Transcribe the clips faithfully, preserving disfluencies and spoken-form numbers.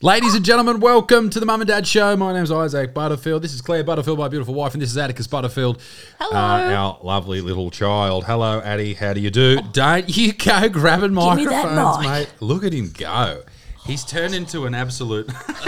Ladies and gentlemen, welcome to the Mum and Dad Show. My name's Isaac Butterfield. This is Claire Butterfield, my beautiful wife, and this is Atticus Butterfield. Hello. Uh, our lovely little child. Hello, Addie. How do you do? Don't you go grabbing microphones, mic. mate. Look at him go. He's turned into an absolute...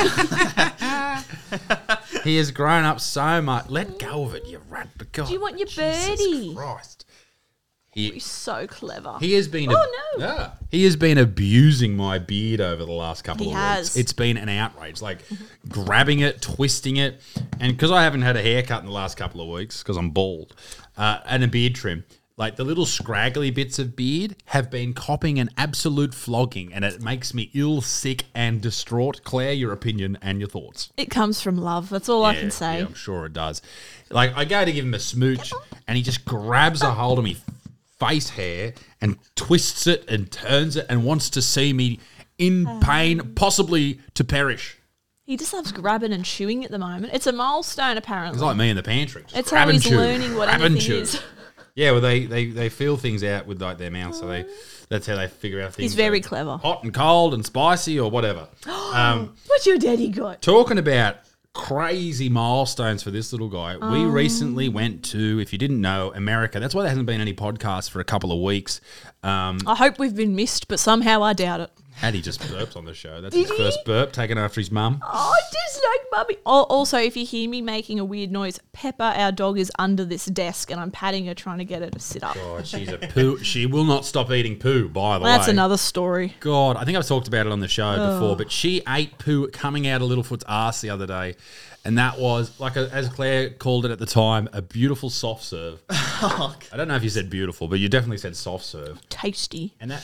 He has grown up so much. Let go of it, you rat. God, Do you want your Jesus birdie? Christ. He, He's so clever. He has been. Oh, no. Yeah. He has been abusing my beard over the last couple He of has. weeks. It's been an outrage, like grabbing it, twisting it, and because I haven't had a haircut in the last couple of weeks because I'm bald, uh, and a beard trim. Like the little scraggly bits of beard have been copping an absolute flogging, and it makes me ill, sick, and distraught. Claire, your opinion and your thoughts. It comes from love. That's all I Yeah, can say. Yeah, I'm sure it does. Like I go to give him a smooch, and he just grabs a hold of me face hair and twists it and turns it and wants to see me in pain, possibly to perish. He just loves grabbing and chewing at the moment. It's a milestone, apparently. He's like me in the pantry. Just It's grab how and he's chew, learning what grab and anything chew. is. Yeah, well, they, they, they feel things out with like their mouth, so they that's how they figure out things. He's very are clever. hot and cold and spicy or whatever. um, What's your daddy got? Talking about crazy milestones for this little guy. We Oh. recently went to, if you didn't know, America. That's why there hasn't been any podcasts for a couple of weeks. Um, I hope we've been missed, but somehow I doubt it. Addie just burps on the show. That's Did his he? first burp, taken after his mum. Oh, just like Bubby. Oh, also, if you hear me making a weird noise, Pepper, our dog, is under this desk, and I'm patting her, trying to get her to sit up. God, she's a poo. She will not stop eating poo, by the Well, that's way. another story. God, I think I've talked about it on the show before, but she ate poo coming out of Littlefoot's arse the other day. And that was, like, a, as Claire called it at the time, a beautiful soft serve. I don't know if you said beautiful, but you definitely said soft serve. Tasty. And that,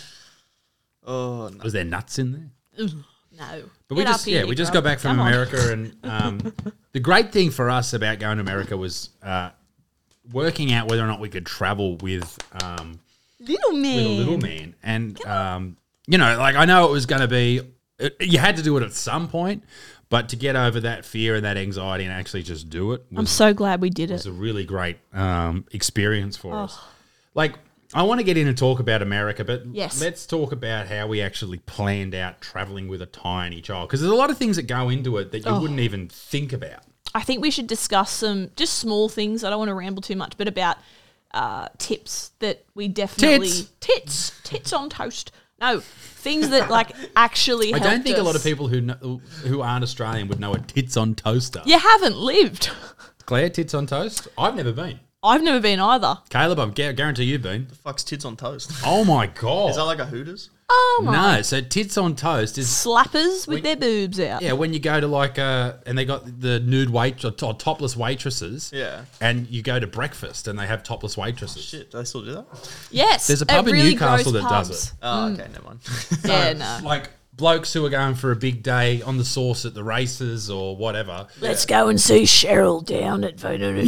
Oh, no. was there nuts in there? No. But we Get up just, here, yeah, we you just girl. got back from Come on. America, and um, the great thing for us about going to America was uh, working out whether or not we could travel with um, Little man. with a little man, and um, you know, like I know it was going to be, it, you had to do it at some point, but to get over that fear and that anxiety and actually just do it I'm was, so glad we did was it. a really great um, experience for us. Like, I want to get in and talk about America, but Yes. let's talk about how we actually planned out traveling with a tiny child, because there's a lot of things that go into it that you wouldn't even think about. I think we should discuss some just small things. I don't want to ramble too much, but about uh, tips that we definitely Tits. tits tits on toast. No, things that like actually. I helped don't think a lot of us. people who know, who aren't Australian would know a tits on toaster. You haven't lived. Claire, tits on toast? I've never been. I've never been either. Caleb, I gu- guarantee you've been. Fuck's tits on toast. Oh my god! Is that like a Hooters? Oh my! No, so tits on toast is Slappers with their boobs out. yeah when you go to like uh and they got the nude wait or, or topless waitresses. Yeah. And you go to breakfast and they have topless waitresses. Shit, do they still do that? Yes. There's a at pub in really Newcastle gross that does pubs. it. Oh, okay, never mind. Yeah, no. Like blokes who are going for a big day on the sauce at the races or whatever. Let's go and see Cheryl down at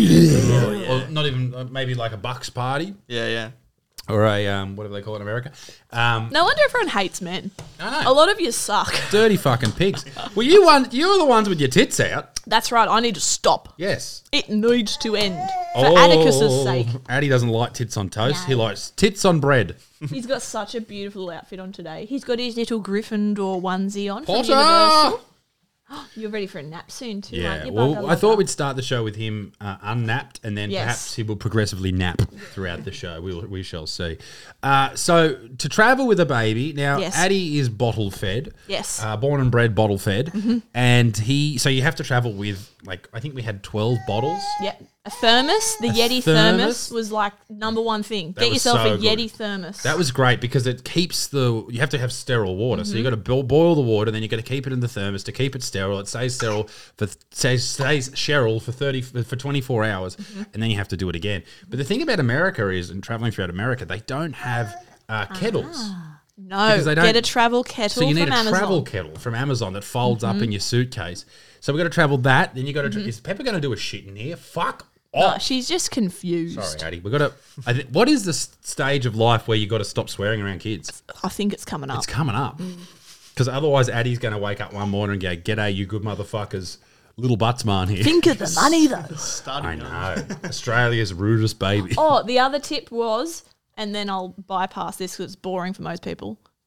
Or, or not even uh, maybe like a Bucks party yeah, yeah. or a um whatever they call it in America. Um, No wonder everyone hates men. I know. A lot of you suck. Dirty fucking pigs. Well, you one, you're the ones with your tits out. That's right. I need to stop. Yes. It needs to end for Oh, Atticus's sake. Addie doesn't like tits on toast. He No. likes tits on bread. He's got such a beautiful outfit on today. He's got his little Gryffindor onesie on from Potter! Universal. You're ready for a nap soon too, Yeah. aren't you, Well, Bugger I thought Lover? we'd start the show with him uh, unnapped, and then Yes. perhaps he will progressively nap throughout the show. We will, we shall see. Uh, so to travel with a baby now, Yes. Addie is bottle fed. Yes. Uh, born and bred bottle fed, and he. So you have to travel with like I think we had twelve bottles. Yeah. A thermos, the A Yeti thermos? thermos was like number one thing. Get was yourself so a good. Yeti thermos. That was great because it keeps the. You have to have sterile water, so you got to boil, boil the water, then you got to keep it in the thermos to keep it sterile. It stays sterile for stays stays sterile for thirty for twenty four hours, and then you have to do it again. But the thing about America is, and traveling throughout America, they don't have uh, kettles, no, because they don't- get a travel kettle so you need from a Amazon. travel kettle from Amazon that folds up in your suitcase. So we got to travel that. Then you got to. Is Pepper going to do a shit in here? Fuck Oh, off. she's just confused. Sorry, Addie. We got to. I th- what is the s- stage of life where you got to stop swearing around kids? I think it's coming up. It's coming up. Because otherwise, Addie's going to wake up one morning and go, "G'day, you good motherfuckers. Little Buttsman here." Think of the money though. Starting I now. know. Australia's rudest baby. Oh, the other tip was, and then I'll bypass this because it's boring for most people, the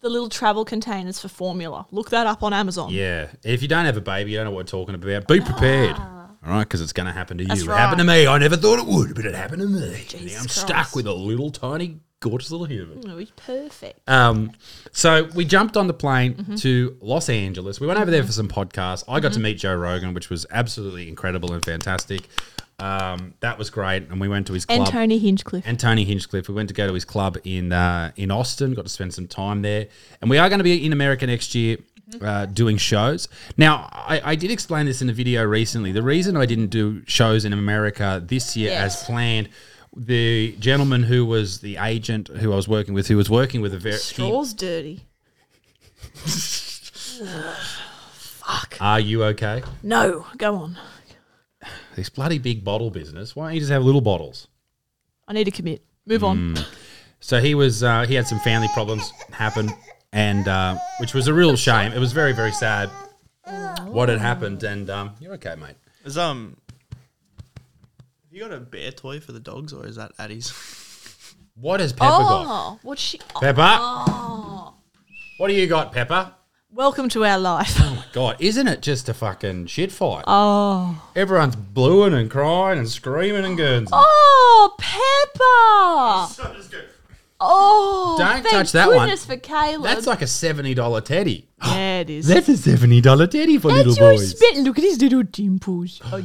the little travel containers for formula. Look that up on Amazon. Yeah. If you don't have a baby, you don't know what we're talking about, be prepared. All right, because it's going to happen to you. That's It right. happened to me. I never thought it would, but it happened to me. Jesus Now I'm Christ. stuck with a little tiny, gorgeous little human. Oh, he's perfect. Um, so we jumped on the plane Mm-hmm. to Los Angeles. We went over there for some podcasts. I got to meet Joe Rogan, which was absolutely incredible and fantastic. Um, that was great. And we went to his club. And Tony Hinchcliffe. and Tony Hinchcliffe. We went to go to his club in uh, in Austin. Got to spend some time there, and we are going to be in America next year uh, doing shows. Now, I, I did explain this in a video recently. The reason I didn't do shows in America this year Yes. as planned. The gentleman who was the agent who I was working with, who was working with a very Straw's dirty. Fuck. Are you okay? No, go on. This bloody big bottle business. Why don't you just have little bottles? I need to commit. Move on. So he was. Uh, he had some family problems happen, and uh, which was a real shame. It was very, very sad what had happened. And um, you're okay, mate. Is um, have you got a bear toy for the dogs, or is that Addie's? What has Pepper got? Oh, what's she? Oh, Pepper. What do you got, Pepper? welcome to our life. Oh my god, isn't it just a fucking shit fight? Oh. Everyone's bluing and crying and screaming and guns. Oh, Pepper. Oh, Don't thank touch that one. goodness for Caleb. That's like a seventy dollar teddy. yeah, it is. That's a seventy dollar teddy for That's little your boys. spit. Look at his little dimples. Oh,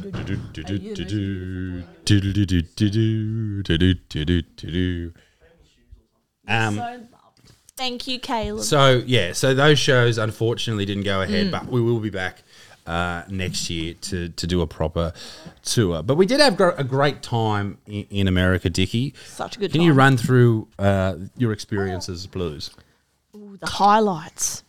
Um, thank you, Caleb. so yeah, so those shows unfortunately didn't go ahead, but we will be back uh, next year to to do a proper tour. But we did have gr- a great time in, in America, Dickie. Such a good Can time. you run through uh, your experiences, Blues? Ooh, the highlights.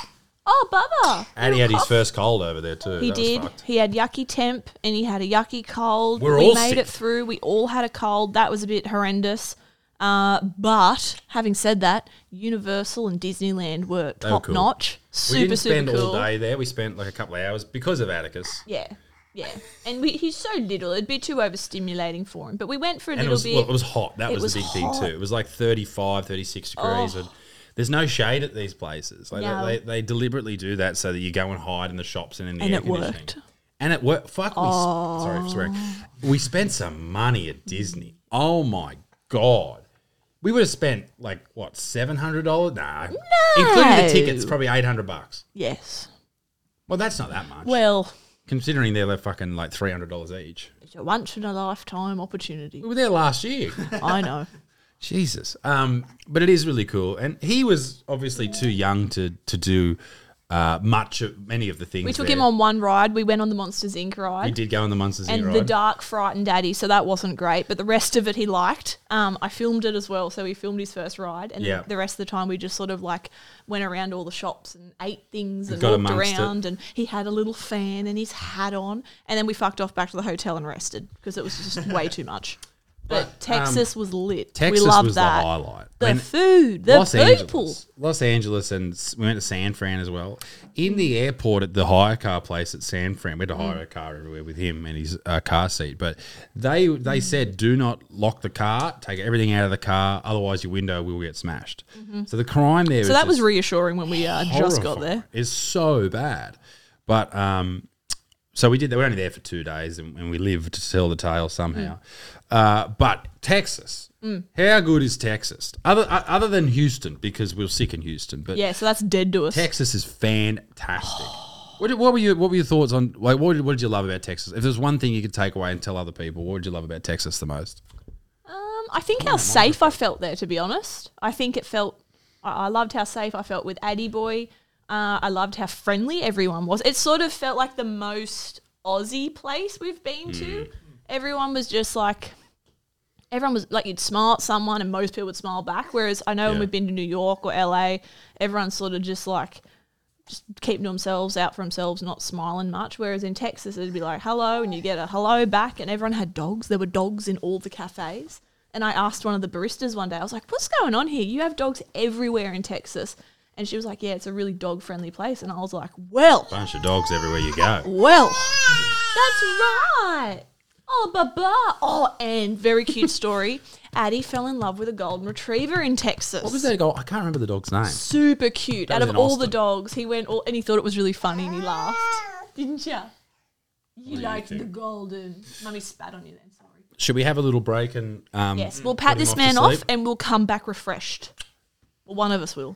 Oh, Bubba. Addy had his first cold over there too. He That was did. fucked. He had yucky temp and he had a yucky cold. We're we all made sick. it through. We all had a cold. That was a bit horrendous. Uh, but having said that, Universal and Disneyland were They were top cool. notch. We Super, didn't spend super cool. all day there. We spent like a couple of hours because of Atticus. Yeah. Yeah. And we, he's so little, it'd be too overstimulating for him. But we went for a And it little was, bit. well, it was hot. That It was, was the big hot. thing too. It was like thirty-five, thirty-six degrees. Oh. And there's no shade at these places. Like No. they, they deliberately do that so that you go and hide in the shops and in the And air it conditioning. worked. And it worked. Fuck, we, Oh. s- sorry for swearing. We spent some money at Disney. Oh my God. We would have spent like, what, seven hundred dollars? Nah. Including the tickets, probably eight hundred bucks. Yes. Well, that's not that much. Well, Considering they're like fucking like three hundred dollars each. it's a once in a lifetime opportunity. We were there last year. I know. Jesus. Um, but it is really cool. And he was obviously too young to to do uh, much of many of the things. We took there. him on one ride. We went on the Monsters Incorporated ride. We did go on the Monsters and Inc the ride. dark frightened daddy, so that wasn't great, but the rest of it he liked. um I filmed it as well, so he filmed his first ride, and Yeah. then the rest of the time we just sort of like went around all the shops and ate things and Got walked amongst it. around, and he had a little fan and his hat on, and then we fucked off back to the hotel and rested because it was just way too much. But, But, Texas was lit. Texas we loved was that. the highlight. The When- food, the Los people. Angeles, Los Angeles, and s- we went to San Fran as well. In the airport at the hire car place at San Fran, we had to hire Mm. a car everywhere with him and his uh, car seat. But they they said, do not lock the car, take everything out of the car, otherwise your window will get smashed. So the crime there, Mm-hmm. So is that was just reassuring when we uh, just got there. Is so bad. But um, so we did. They were only there for two days, and, and we lived to tell the tale somehow. Uh, but Texas, Mm. how good is Texas? Other uh, other than Houston, because we were sick in Houston, but Yeah, so that's dead to us. Texas is fantastic. What, did- what were your What were your thoughts on? Like, what did, what did you love about Texas? If there's one thing you could take away and tell other people, what did you love about Texas the most? Um, I think how safe I felt there, to be honest. I think it felt, I I loved how safe I felt with Addy Boy. Uh, I loved how friendly everyone was. It sort of felt like the most Aussie place we've been to. Everyone was just like, everyone was like, you'd smile at someone and most people would smile back. Whereas I know when Yeah. we've been to New York or L A, everyone's sort of just like, just keeping to themselves, out for themselves, not smiling much. Whereas in Texas, it'd be like, hello, and you get a hello back, and everyone had dogs. There were dogs in all the cafes. And I asked one of the baristas one day, I was like, what's going on here? You have dogs everywhere in Texas. And she was like, yeah, it's a really dog-friendly place. And I was like, well, Bunch of dogs everywhere you go. well, that's right. Oh, baba. Oh, and very cute story. Addie fell in love with a golden retriever in Texas. What was that goal? I can't remember the dog's name. Super cute. That Out was of in all the Austin. dogs, he went all, and he thought it was really funny and he laughed. Didn't ya? You do you liked the think? golden. Mummy spat on you then, sorry. Should we have a little break and um, Yes, we'll put pat him this off to man off sleep? and we'll come back refreshed. Well, one of us will.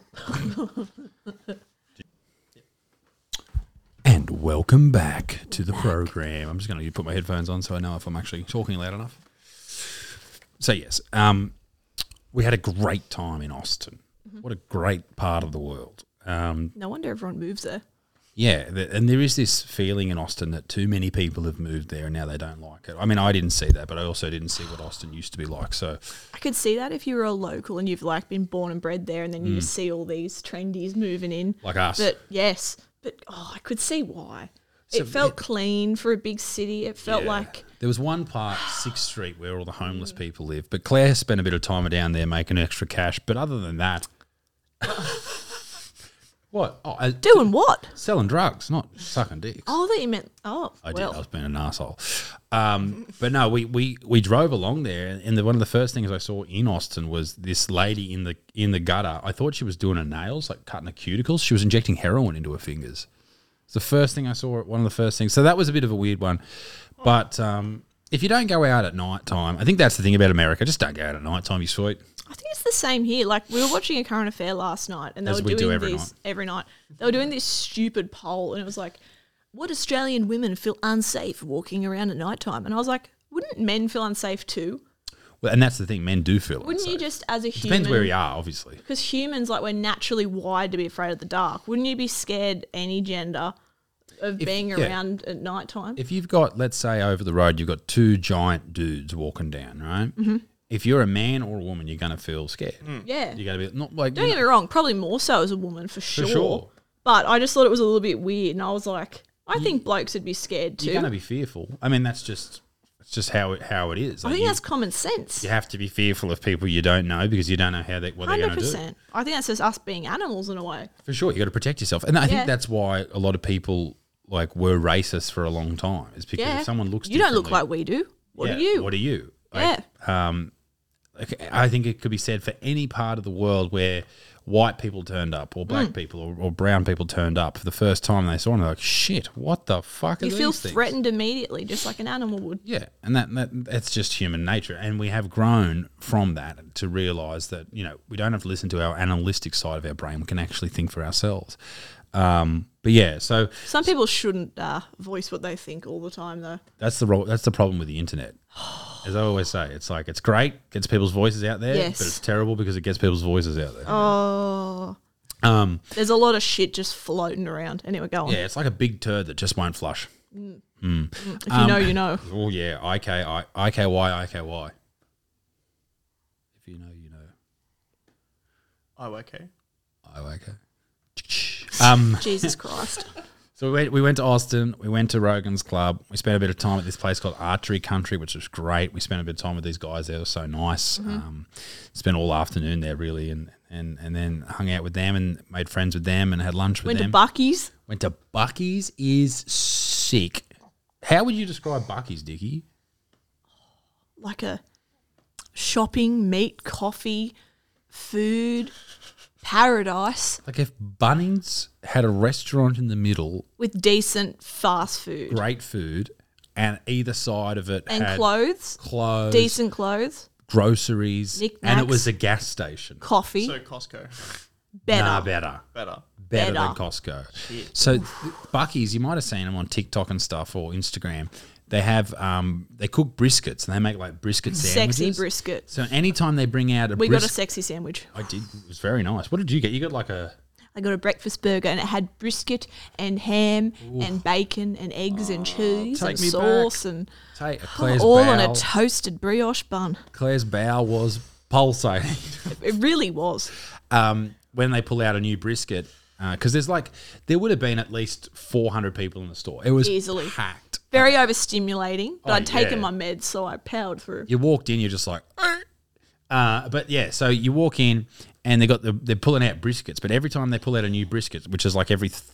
And welcome back to the program. I'm just going to put my headphones on so I know if I'm actually talking loud enough. So yes, um, we had a great time in Austin. Mm-hmm. What a great part of the world. Um, No wonder everyone moves there. yeah, th- and there is this feeling in Austin that too many people have moved there and now they don't like it. I mean, I didn't see that, but I also didn't see what Austin used to be like. So I could see that if you were a local and you've like been born and bred there, and then you just see all these trendies moving in. like us. But yes, but oh, I could see why. So it felt it- clean for a big city. It felt Yeah. like There was one part, sixth Street, where all the homeless people live. But Claire spent a bit of time down there making extra cash. But other than that, what? Oh, uh, doing what? selling drugs, not sucking dicks. Oh, that you meant. Oh, I well. did. I was being an asshole. Um, but no, we, we, we drove along there, and the, one of the first things I saw in Austin was this lady in the in the gutter. I thought she was doing her nails, like cutting her cuticles. She was injecting heroin into her fingers. It's the first thing I saw. One of the first things. So that was a bit of a weird one. But um, if you don't go out at night time, I think that's the thing about America. Just don't go out at night time, you sweet. I think it's the same here. Like we were watching a current affair last night, and they As were we do doing every this night. every night. They were doing this stupid poll, and it was like, "Would Australian women feel unsafe walking around at night time?" And I was like, "Wouldn't men feel unsafe too? Well, and that's the thing. Men do feel Wouldn't you unsafe. just, as a human, Depends where you are, obviously. because humans, like, we're naturally wired to be afraid of the dark. Wouldn't you be scared any gender of If- being yeah. around at night time? If you've got, let's say, over the road, you've got two giant dudes walking down, right? Mm-hmm. If you're a man or a woman, you're going to feel scared. Yeah. You're going to be not like. Don't you get me know- wrong, probably more so as a woman for sure. sure. But I just thought it was a little bit weird, and I was like, I think blokes would be scared too. You're going to be fearful. I mean, that's just it's just how it how it is. I Like, think you, that's common sense. you have to be fearful of people you don't know because you don't know how they what they're Hundred going to do. percent. I think that's just us being animals in a way. For sure, you got to protect yourself, and I Yeah. think that's why a lot of people like were racist for a long time. Is because Yeah. if someone looks, You don't look differently- like we do. What Yeah, are you? What are you? Like, Um, like, I think it could be said for any part of the world where white people turned up, or Mm. black people, or, or brown people turned up for the first time they saw them. They're like, "Shit, what the fuck are you these feel things?" threatened immediately, just like an animal would. Yeah, and that, that that's just human nature, and we have grown from that to realise that you know we don't have to listen to our animalistic side of our brain. We can actually think for ourselves. Um, but yeah, so Some people shouldn't uh, voice what they think all the time, though. that's the ro- that's the problem with the internet. As I always say, it's like it's great, gets people's voices out there, Yes. but it's terrible because it gets people's voices out there. Oh, Um, there's a lot of shit just floating around. Anyway, go on. yeah, it's like a big turd that just won't flush. If you know, you know. Oh yeah, I K I I K Y I K Y. If you know, you know. Oh, okay. I okay. Um, Jesus Christ. so we went, we went to Austin. We went to Rogan's Club. We spent a bit of time at this place called Archery Country, which was great. We spent a bit of time with these guys. They were so nice. Mm-hmm. Um, spent all afternoon there really, and, and and then hung out with them and made friends with them and had lunch with Went them. to Bucky's. Went to Bucky's. Is sick. How would you describe Bucky's, Dickie? Like a shopping, meat, coffee, food, paradise Like if Bunnings had a restaurant in the middle, with decent fast food great food, and either side of it and had clothes, clothes, decent clothes, groceries, and it Knick-knacks. was a gas station. coffee, So Costco, better. Nah, better. better. Better, Better. than Costco. So Bucky's, you might have seen them on TikTok and stuff or Instagram. They have um, they cook briskets and they make like brisket sandwiches. Sexy brisket. So anytime they bring out a We got a brisket, sexy sandwich. I did. It was very nice. What did you get? You got like a I got a breakfast burger and it had brisket and ham and bacon and eggs and cheese take and me sauce and take a Claire's all bow. on a toasted brioche bun. Claire's bow was pulsating. It really was. um, when they pull out a new brisket, because there's like there would have been at least four hundred people in the store. It was Easily. packed. Very overstimulating, but Oh, I'd taken yeah. my meds, so I powered through. You walked in, you're just like, "Eh." uh, but yeah. So you walk in, and they got the they're pulling out briskets, but every time they pull out a new brisket, which is like every th-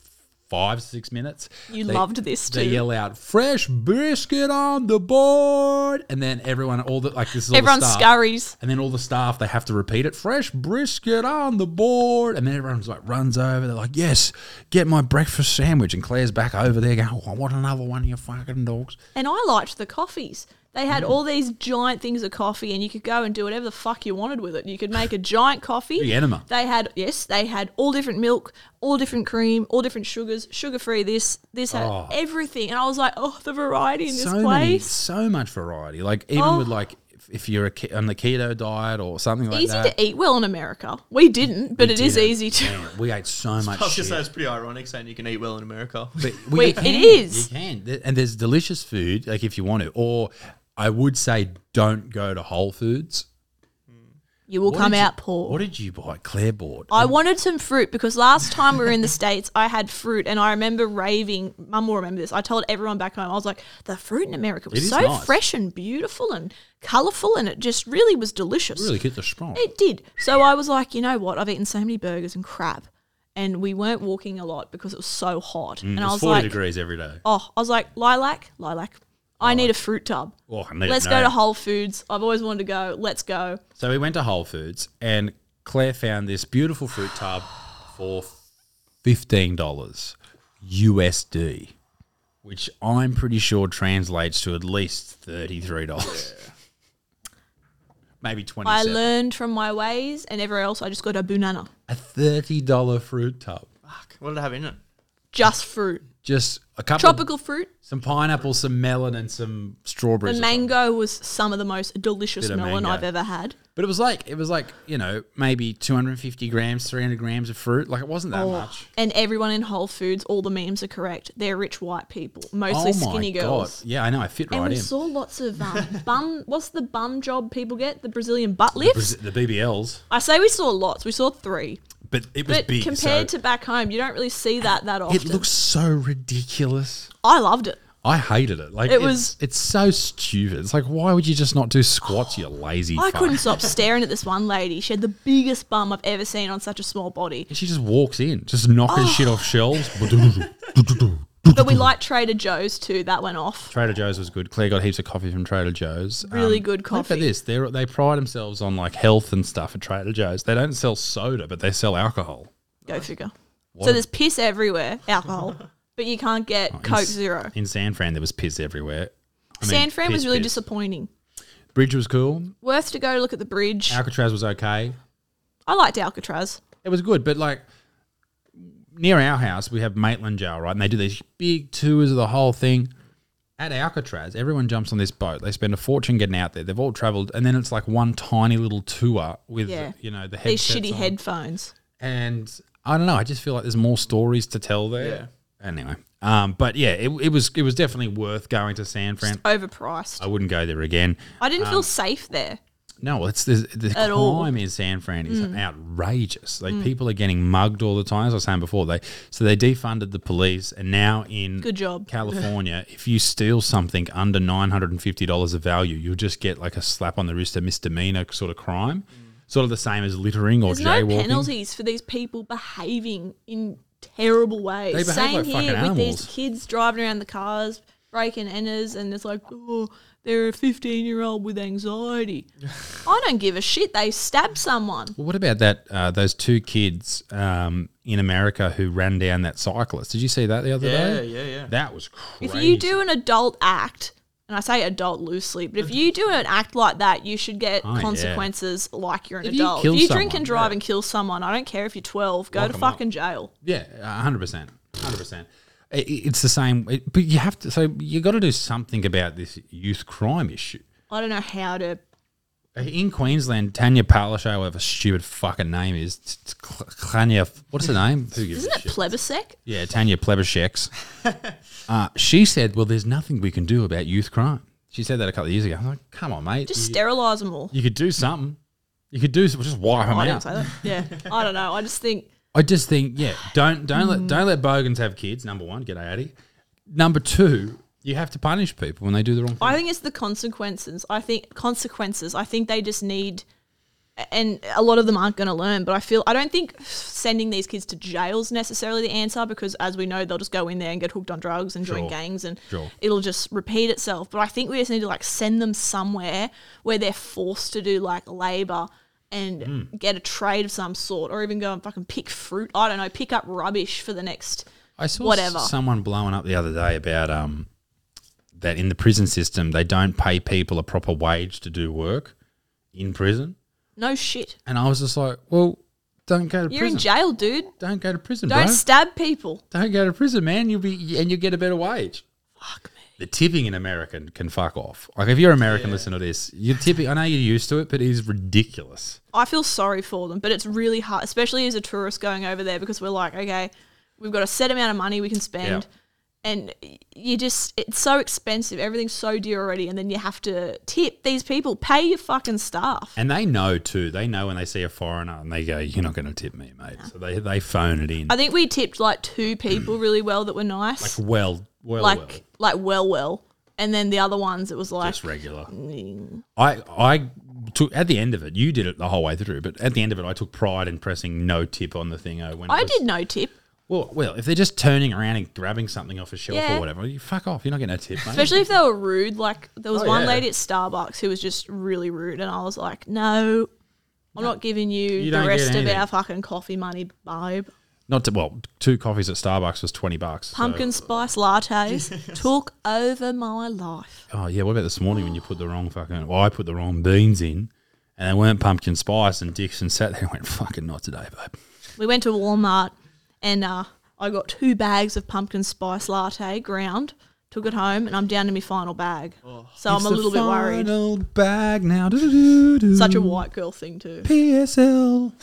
five, six minutes. You they, loved this They too. yell out, fresh brisket on the board. And then everyone, all the, like this is all Everyone the staff. scurries. And then all the staff, they have to repeat it. Fresh brisket on the board. And then everyone's like, runs over. They're like, yes, get my breakfast sandwich. And Claire's back over there going, oh, I want another one of your fucking dogs. And I liked the coffees. They had all these giant things of coffee, and you could go and do whatever the fuck you wanted with it. You could make a giant coffee. Big enema. They had, yes, they had all different milk, all different cream, all different sugars, sugar-free this, this had Oh. everything. And I was like, oh, the variety in this So many, place. so much variety. Like even Oh. with like, if, if you're a, ke- on the keto diet or something like Easy that. to eat well in America. We didn't, but we it is didn't. easy to. Man, we ate so much I was shit. just saying it's pretty ironic saying you can eat well in America. But Wait, you it can, is. You can. Th- And there's delicious food, like if you want to. Or I would say don't go to Whole Foods. You will What come did you- out poor. What did you buy? Claire bought. I wanted some fruit because last time we were in the States, I had fruit and I remember raving. Mum will remember this. I told everyone back home, I was like, the fruit in America It was is so nice. fresh and beautiful and colourful and it just really was delicious. really hit the strong. It did. So I was like, you know what? I've eaten so many burgers and crap. And we weren't walking a lot because it was so hot. and Mm, It I was was forty like, degrees every day. oh, I was like, lilac, lilac. I need a fruit tub. Oh, I need Let's it go now. to Whole Foods. I've always wanted to go. Let's go. So we went to Whole Foods and Claire found this beautiful fruit tub for fifteen dollars U S D, which I'm pretty sure translates to at least thirty-three dollars. Maybe I twenty-seven. learned from my ways and everywhere else I just got a banana. A thirty dollars fruit tub. Fuck, what did it have in it? Just fruit. Just a couple Tropical fruit. some pineapple, some melon and some strawberries. The or something. mango was some of the most delicious Bit of melon mango. I've ever had. But it was like it was like, you know, maybe two hundred fifty grams, three hundred grams of fruit. Like it wasn't that much. And everyone in Whole Foods, all the memes are correct. They're rich white people, mostly oh my skinny girls. God. Yeah, I know. I fit And right we in. saw lots of um, bum. What's the bum job people get? The Brazilian butt lifts. The B B Ls. I say we saw lots. We saw three. But it was But big. compared so to back home, you don't really see that that often. it looks so ridiculous. I loved it. I hated it. Like It it's, was- it's so stupid. It's like, why would you just not do squats, you lazy I fuck? couldn't stop staring at this one lady. She had the biggest bum I've ever seen on such a small body. And she just walks in, just knocking shit off shelves. But we liked Trader Joe's too. That went off. Trader Joe's was good. Claire got heaps of coffee from Trader Joe's. Really Um, good Look coffee. at this. They they pride themselves on like health and stuff at Trader Joe's. They don't sell soda, but they sell alcohol. Go figure. What so a- there's piss everywhere, alcohol, but you can't get In Coke S- Zero. In San Fran, there was piss everywhere. I mean, San Fran was piss, really piss. disappointing. Bridge was cool. Worth to go look at the bridge. Alcatraz was okay. I liked Alcatraz. It was good, but like near our house, we have Maitland Jail, right? And they do these big tours of the whole thing. At Alcatraz, everyone jumps on this boat. They spend a fortune getting out there. They've all travelled, and then it's like one tiny little tour with, Yeah. you know, the These headsets shitty on. headphones. And I don't know. I just feel like there's more stories to tell there. Anyway, um, but yeah, it, it was it was definitely worth going to San Fran. Overpriced. I wouldn't go there again. I didn't feel safe there. No, well, it's the, the At crime all. in San Fran is Mm. outrageous. Like people are getting mugged all the time. As I was saying before, they so they defunded the police, and now in Good job. California, if you steal something under nine hundred and fifty dollars of value, you'll just get like a slap on the wrist, a misdemeanor sort of crime, sort of the same as littering or There's no jaywalking. penalties for these people behaving in terrible ways. They behave Same like fucking here with animals. these kids driving around the cars, breaking enters, and it's like, oh, they're a fifteen-year-old with anxiety. I don't give a shit. They stabbed someone. Well, what about that? Uh, those two kids um, in America who ran down that cyclist. Did you see that the other Yeah, day? yeah, yeah. That was crazy. If you do an adult act, and I say adult loosely, but if you do an act like that, you should get Oh, yeah. consequences like you're an If you adult. kill if you drink someone, and drive yeah. and kill someone, I don't care if you're twelve, go Lock to 'em up. fucking jail. Yeah, one hundred percent. one hundred percent. It- It's the same, it- but you have to. So you got to do something about this youth crime issue. I don't know how to. In Queensland, Tanya Palaszczuk, whatever stupid fucking name is, t- t- Tanya, what's her name? Who gives Isn't a it shit? plebiscite? Yeah, Tanya Plebiscek. uh, she said, "Well, there's nothing we can do about youth crime." She said that a couple of years ago. I'm like, "Come on, mate. Just you, sterilise them all. you could do something. You could do just wipe them I out." didn't say that. Yeah, I don't know. I just think I just think, yeah, don't don't Mm. let don't let bogans have kids. Number one, get Addy. Number two, you have to punish people when they do the wrong thing. I think it's the consequences. I think consequences. I think they just need and a lot of them aren't going to learn. But I feel I don't think sending these kids to jail is necessarily the answer, because as we know, they'll just go in there and get hooked on drugs and join Sure. gangs, and Sure. it'll just repeat itself. But I think we just need to like send them somewhere where they're forced to do like labor and Mm. get a trade of some sort, or even go and fucking pick fruit. I don't know, pick up rubbish for the next I saw whatever. someone blowing up the other day about um that in the prison system they don't pay people a proper wage to do work in prison, No shit. and I was just like, well, don't go to You're prison. in jail, dude. Don't go to prison, Don't bro. stab people. Don't go to prison, man. You'll be and you get a better wage. Fuck me. The tipping in America can fuck off. Like if you're American, listen to this. You're tipping. I know you're used to it, but it is ridiculous. I feel sorry for them, but it's really hard, especially as a tourist going over there, because we're like, okay, we've got a set amount of money we can spend, and you just, it's so expensive. Everything's so dear already, and then you have to tip these people. Pay your fucking staff. And they know too. They know when they see a foreigner and they go, "You're not going to tip me, mate." So they they phone it in. I think we tipped like two people really well that were nice, Like well, well, like well. like well, well, and then the other ones it was like, Just regular. mm, I I took at the end of it. You did it the whole way through, but at the end of it, I took pride in pressing no tip on the thing. uh, When it I was- did no tip. Well, well, if they're just turning around and grabbing something off a shelf Yeah. or whatever, you fuck off. You're not getting a tip, mate. Especially if they were rude. Like there was Oh, one yeah. lady at Starbucks who was just really rude, and I was like, "No, I'm not giving you, You the don't rest get of anything. our fucking coffee money, babe." Not to, well, two coffees at Starbucks was twenty bucks. so- Pumpkin spice lattes took over my life. Oh yeah, what about this morning when you put the wrong fucking? Well, I put the wrong beans in, and they weren't pumpkin spice. And Dixon sat there and went, "Fucking not today, babe." We went to Walmart, and uh, I got two bags of pumpkin spice latte ground. Took it home, and I'm down to my final bag. So I'm a little bit worried. Final bag now. Do-do-do-do. Such a white girl thing too. P S L.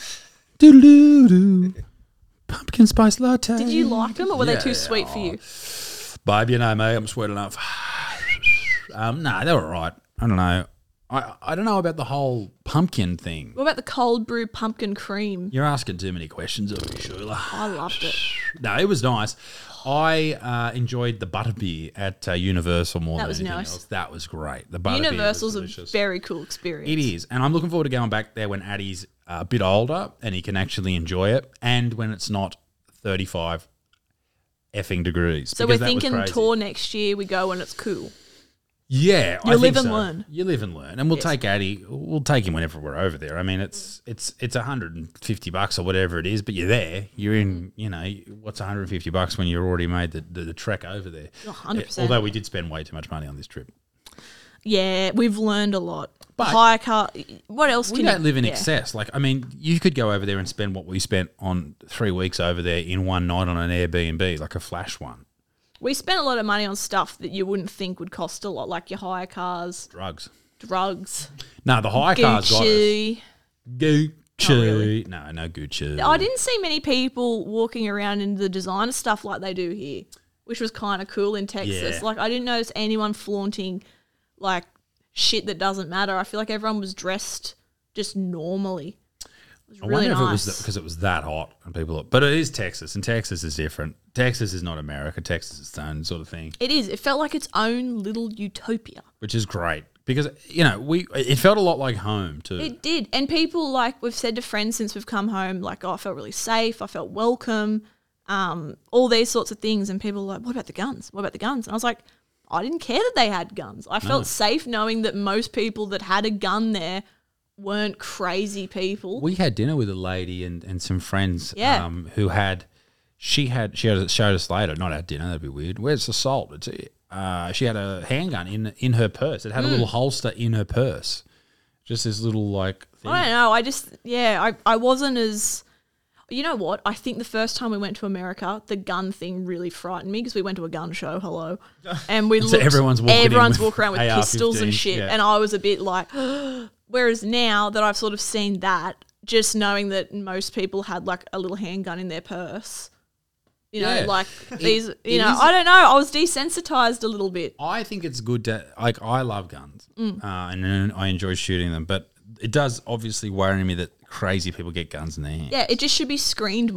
Do-do-do-do. Pumpkin spice latte. Did you like them, or were Yeah. they too sweet for you? Babe, you know me, I'm sweet enough. um, no, they were all right. I don't know. I I don't know about the whole pumpkin thing. What about the cold brew pumpkin cream? You're asking too many questions of me, Sheila. I loved it. No, it was nice. I uh, enjoyed the butterbeer at uh, Universal more That than was anything nice. else. That was great. The butterbeer Universal's was a delicious. very cool experience. It is, and I'm looking forward to going back there when Addie's a bit older and he can actually enjoy it, and when it's not thirty-five effing degrees. So we're because that was thinking crazy. tour next year. We go when it's cool. Yeah, I You think live and so. learn. You live and learn, and we'll Yes. take Addie. We'll take him whenever we're over there. I mean, it's it's it's one hundred fifty bucks or whatever it is, but you're there. You're in. You know, what's one hundred fifty bucks when you've already made the, the, the trek over there? one hundred percent. Although we did spend way too much money on this trip. Yeah, we've learned a lot. But- Hire car. What else We can don't you, live in yeah. excess. Like, I mean, you could go over there and spend what we spent on three weeks over there in one night on an Airbnb, like a flash one. We spent a lot of money on stuff that you wouldn't think would cost a lot, like your hire cars, Drugs. drugs, No, the high cars got us. Gucci. Gucci. Not really. No, no Gucci. I didn't see many people walking around in the designer stuff like they do here, which was kind of cool in Texas. Yeah. Like, I didn't notice anyone flaunting, like, shit that doesn't matter. I feel like everyone was dressed just normally. It was I really wonder if nice. it was because it was that hot and people. But it is Texas, and Texas is different. Texas is not America. Texas is its own sort of thing, It is. It felt like its own little utopia. which is great because you know we. It felt a lot like home too. It did. And people, like, we've said to friends since we've come home, like, oh, I felt really safe. I felt welcome. Um, all these sorts of things. And people are like, what about the guns? What about the guns? And I was like, I didn't care that they had guns. I felt safe knowing that most people that had a gun there weren't crazy people. We had dinner with a lady and, and some friends Yeah. um, who had. She had she had showed us later, not at dinner. That'd be weird. Where's the salt? It's uh, she had a handgun in in her purse. It had Hmm. a little holster in her purse, just this little like thing. I don't know. I just, yeah, I, I wasn't as, you know what? I think the first time we went to America, the gun thing really frightened me because we went to a gun show, hello. And we So looked, everyone's walking in everyone's with walking around with A R pistols and fifteens, shit. yeah. And I was a bit like, whereas now that I've sort of seen that, just knowing that most people had like a little handgun in their purse, you know, Yeah. like It- these, you it know, is- I don't know. I was desensitized a little bit. I think it's good to like. I love guns, Mm. uh, and then I enjoy shooting them. But it does obviously worry me that crazy people get guns in their hands. Yeah, it just should be screened more.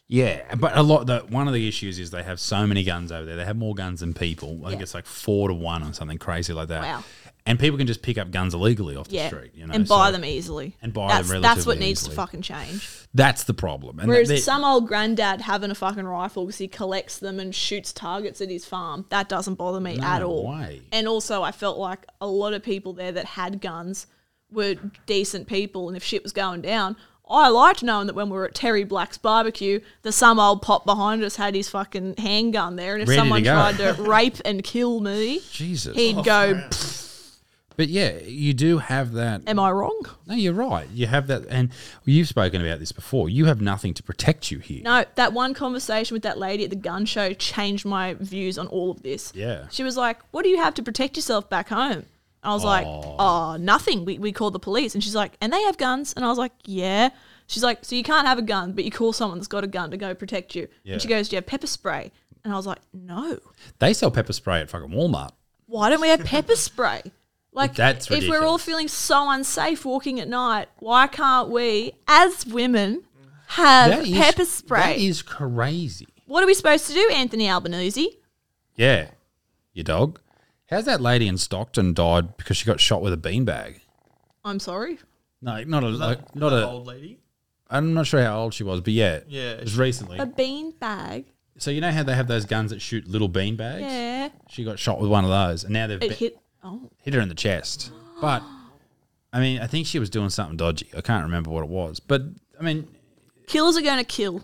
Yeah, but a lot. The, one of the issues is they have so many guns over there. They have more guns than people. I think Yeah. it's like four to one or something crazy like that. Wow. And people can just pick up guns illegally off the Yeah, street, you know, and buy so them easily. and buy that's, them That's what relatively needs easily. to fucking change. That's the problem. And Whereas they- some old granddad having a fucking rifle because he collects them and shoots targets at his farm, that doesn't bother me No at all. way. And also, I felt like a lot of people there that had guns were decent people, and if shit was going down, I liked knowing that when we were at Terry Black's barbecue, that some old pop behind us had his fucking handgun there, and if Ready to someone go. tried to rape and kill me, Jesus. he'd go, man. But yeah, you do have that. "Am I wrong?" No, you're right. You have that, and you've spoken about this before. You have nothing to protect you here. No, that one conversation with that lady at the gun show changed my views on all of this. Yeah. She was like, "What do you have to protect yourself back home?" I was like, "Oh, nothing. We, we called the police." And she's like, "And they have guns?" And I was like, "Yeah." She's like, "So you can't have a gun, but you call someone that's got a gun to go protect you." Yeah. And she goes, "Do you have pepper spray?" And I was like, "No. They sell pepper spray at fucking Walmart. Why don't we have pepper spray?" Like, That's if we're all ridiculous. feeling so unsafe walking at night, why can't we, as women, have That is- pepper spray? That is crazy. What are we supposed to do, Anthony Albanese? Yeah. Your dog. How's that lady in Stockton died because she got shot with a beanbag? I'm sorry. No, not a Was like, that not that a. old lady. I'm not sure how old she was, but yeah, Yeah, it was she- recently. A bean bag? So you know how they have those guns that shoot little bean bags? Yeah. She got shot with one of those, and now they've It be- hit. Oh. hit her in the chest. But I mean, I think she was doing something dodgy. I can't remember what it was. But I mean, Killers are going to kill.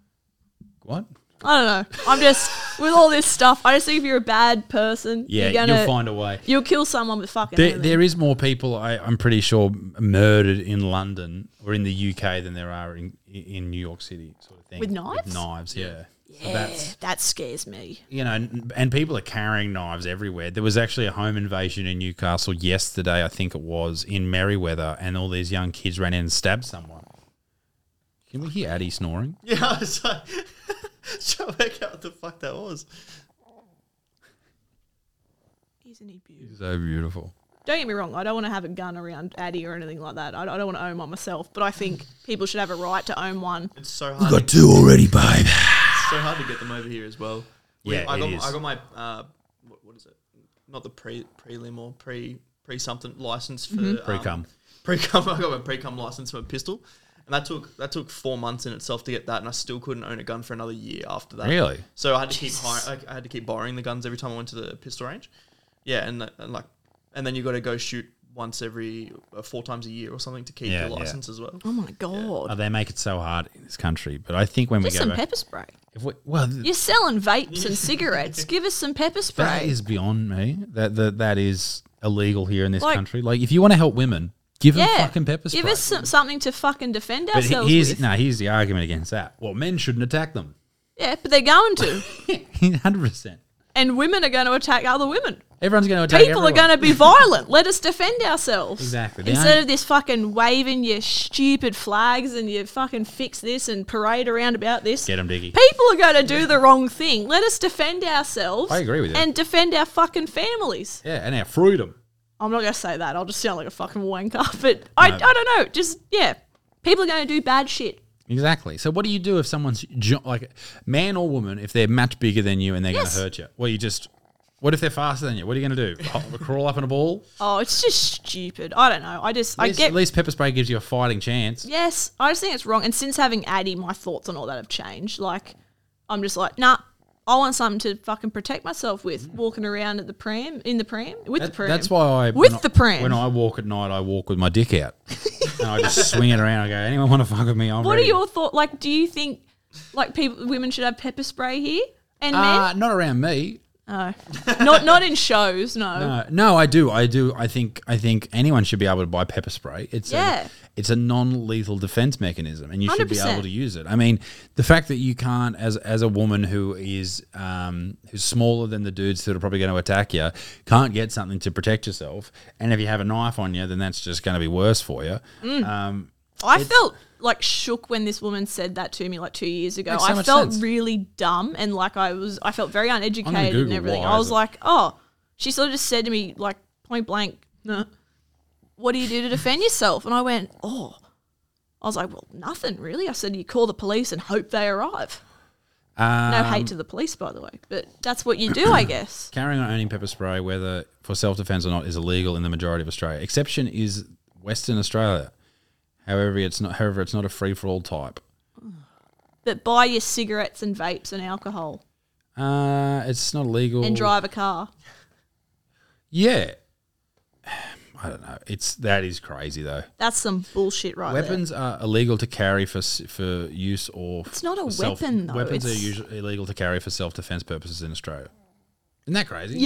what? I don't know. I'm just, with all this stuff, I just think if you're a bad person, Yeah, you're gonna, you'll find a way. You'll kill someone with fucking There, anything. there is more people, I, I'm pretty sure, murdered in London or in the U K than there are in in New York City, sort of thing. With knives? With knives, yeah. So Yeah, that's, that scares me. you know, and, and people are carrying knives everywhere. There was actually a home invasion in Newcastle yesterday, I think it was, in Merriweather, and all these young kids ran in and stabbed someone. Can we hear Addie snoring? Yeah, I was like, trying to work out what the fuck that was. Isn't he beautiful? So beautiful. Don't get me wrong, I don't want to have a gun around Addie or anything like that. I I don't want to own one myself, but I think people should have a right to own one. It's so hard. to, two already, babe. it's so hard to get them over here as well. We- Yeah, I it got is. I got my uh, what, what is it? Not the pre prelim or pre pre something license for Mm-hmm. um, Pre-cum. Pre-cum. I got my pre-cum license for a pistol, and that took that took four months in itself to get that, and I still couldn't own a gun for another year after that. Really? So I had to keep hire, I, I had to keep borrowing the guns every time I went to the pistol range. Yeah, and, that- and like, and then you got to go shoot once every uh, four times a year or something to keep Yeah, your yeah. license as well. Oh my god. Oh, they make it so hard in this country, but I think when Just we go some back, pepper spray. if we, well, th- You're selling vapes and cigarettes. Give us some pepper spray. that is beyond me. That that that is illegal here in this Like- country. Like, if you want to help women, give them yeah. fucking pepper spray. Give us some, something to fucking defend but he- ourselves here's with. no, here's the argument against that. Well, men shouldn't attack them. Yeah, but they're going to. Hundred percent. And women are going to attack other women. Everyone's going to attack. People are everyone. going to be violent. Let us defend ourselves. Exactly. The Instead only- of this fucking waving your stupid flags and you fucking fix this and parade around about this. Get 'em, Diggy. People are going to do the wrong thing. Let us defend ourselves. I agree with you. And defend our fucking families. Yeah, and our freedom. I'm not going to say that. I'll just sound like a fucking wanker. But I, No. I don't know. Just, yeah. People are going to do bad shit. Exactly. So, what do you do if someone's jo- like man or woman if they're much bigger than you and they're Yes. going to hurt you? Well, you just. What if they're faster than you? What are you going to do? Hop- Crawl up in a ball? Oh, it's just stupid. I don't know. I just, At I least, get. at least pepper spray gives you a fighting chance. Yes, I just think it's wrong. And since having Addie, my thoughts on all that have changed. Like, I'm just like, nah, I want something to fucking protect myself with. Walking around at the pram, in the pram, with That- the pram. That's why I With when I- the pram. When I walk at night, I walk with my dick out, and I just swing it around. I go, anyone want to fuck with me? I'm What ready. are your thoughts? Like, do you think like people, women should have pepper spray here and Uh, men? not around me. No, not not in shows. No. No, no, I do. I do. I think. I think anyone should be able to buy pepper spray. It's Yeah. a, it's a non-lethal defense mechanism, and you should be one hundred percent. able to use it. I mean, the fact that you can't, as as a woman who is um, who's smaller than the dudes that are probably going to attack you, can't get something to protect yourself, and if you have a knife on you, then that's just going to be worse for you. Mm. Um, I felt like shook when this woman said that to me like two years ago. Makes so I much felt sense. really dumb and like I was, I felt very uneducated and Google everything. why I is was it. like, oh, she sort of just said to me like point blank, nah, what do you do to defend yourself? And I went, oh, I was like, well, nothing really. I said, you call the police and hope they arrive. Um, No hate to the police, by the way, but that's what you do, I guess. Carrying or owning pepper spray, whether for self-defense or not, is illegal in the majority of Australia. Exception is Western Australia. However, it's not. However, it's not a free-for-all type. But buy your cigarettes and vapes and alcohol Uh, it's not illegal. and drive a car. Yeah. I don't know. It's that is crazy though. That's some bullshit right there. Weapons are illegal to carry for s- for use or It's not a for self- weapon, though. Weapons It's- are usually illegal to carry for self-defense purposes in Australia. Isn't that crazy?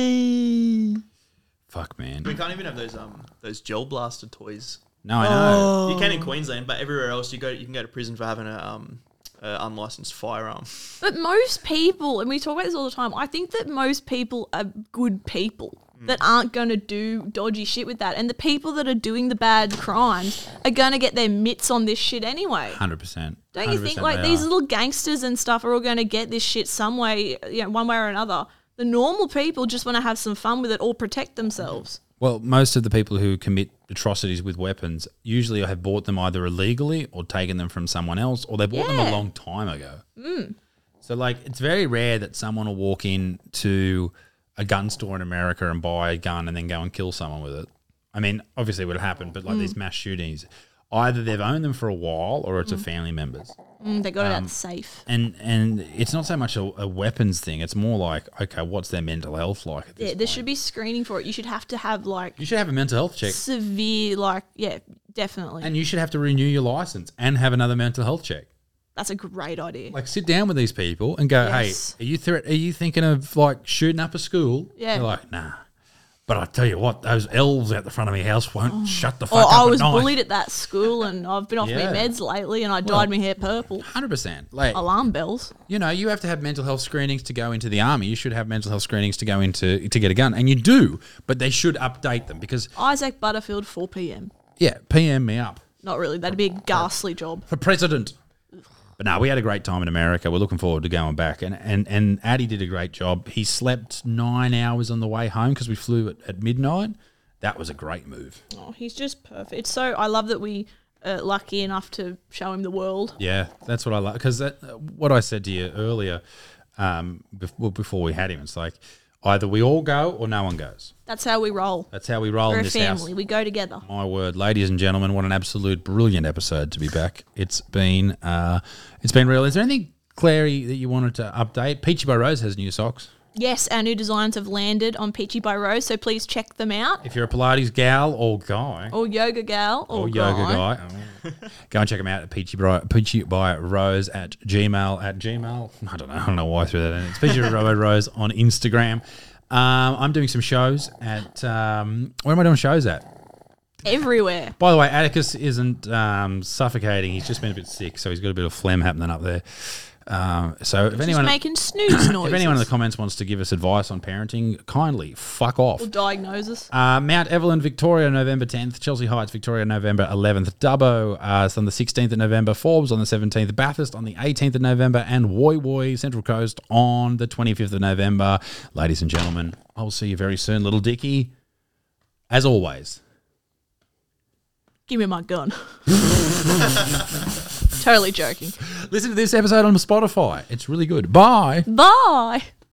Yay. Fuck, man. We can't even have those um those gel blaster toys. No, I know. You can in Queensland, but everywhere else you go, you can go to prison for having a um a unlicensed firearm. But most people, and we talk about this all the time, I think that most people are good people that aren't going to do dodgy shit with that. And the people that are doing the bad crimes are going to get their mitts on this shit anyway. Hundred percent. Don't you think like these little gangsters and stuff are all going to get this shit some way, you know, one way or another? The normal people just want to have some fun with it or protect themselves. Well, most of the people who commit atrocities with weapons usually have bought them either illegally or taken them from someone else, or they bought them a Yeah. long time ago. Mm. So, like, it's very rare that someone will walk into a gun store in America and buy a gun and then go and kill someone with it. I mean, obviously it would happen, but like these mass shootings, either they've owned them for a while or it's a family member's. Mm, they got it out safe. And and it's not so much a, a weapons thing. It's more like, okay, what's their mental health like at this Yeah, there point? should be screening for it. You should have to have like You should have a mental health check. severe, like, yeah, definitely. And you should have to renew your license and have another mental health check. That's a great idea. Like, sit down with these people and go, Yes. hey, are you thre- are you thinking of like shooting up a school? Yeah. They're like, nah. But I tell you what, those elves out the front of my house won't shut the fuck Or up I at was night. bullied at that school and I've been off Yeah. my meds lately and I Well- dyed my hair purple. Hundred percent. Like, Alarm bells. you know, you have to have mental health screenings to go into the army. You should have mental health screenings to go into to get a gun, and you do. But they should update them because, Isaac Butterfield, four p.m. yeah, P M me up Not really. That'd be a ghastly job. for president. But no, we had a great time in America. We're looking forward to going back. And and, and Addy did a great job. He slept nine hours on the way home because we flew at, at midnight. That was a great move. Oh, he's just perfect. It's so, I love that we are lucky enough to show him the world. Yeah, that's what I like. Because that, what I said to you earlier, um, before, before we had him, it's like either we all go or no one goes. That's how we roll. That's how we roll We're in a this family. house. We go together. My word, ladies and gentlemen, what an absolute brilliant episode to be back. It's been, uh, it's been real. Is there anything, Clary, that you wanted to update? Peachy by Rose has new socks. Yes, our new designs have landed on Peachy by Rose, so please check them out. If you're a Pilates gal or guy, Or yoga gal or, or guy. yoga guy, go and check them out at Peachy by, Peachy by Rose at Gmail at Gmail. I don't know. I don't know why I threw that in. It's Peachy by Rose on Instagram. Um, I'm doing some shows at. Um, where am I doing shows at? Everywhere. By the way, Atticus isn't um, suffocating. He's just been a bit sick, so he's got a bit of phlegm happening up there. Um, so if Just anyone, making snooze noises. if anyone in the comments wants to give us advice on parenting, kindly fuck off. Or diagnosis. Uh, Mount Evelyn, Victoria, November tenth. Chelsea Heights, Victoria, November eleventh. Dubbo uh, it's on the sixteenth of November. Forbes on the seventeenth. Bathurst on the eighteenth of November. And Woy Woy, Central Coast on the twenty-fifth of November. Ladies and gentlemen, I will see you very soon. Little Dicky, as always. Give me my gun. Totally joking. Listen to this episode on Spotify. It's really good. Bye. Bye.